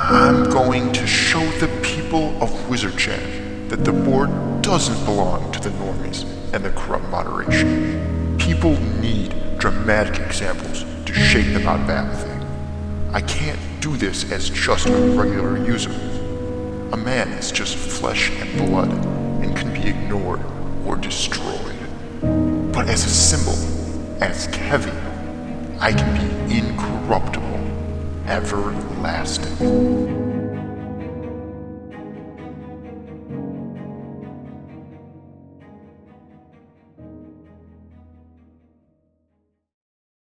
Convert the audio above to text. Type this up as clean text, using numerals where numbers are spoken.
I'm going to show the people of Wizardchan that the board doesn't belong to the normies and the corrupt moderation. People need dramatic examples to shake them out of apathy. I can't do this as just a regular user. A man is just flesh and blood and can be ignored or destroyed. But as a symbol, as Kevi, I can be incorruptible, everlasting.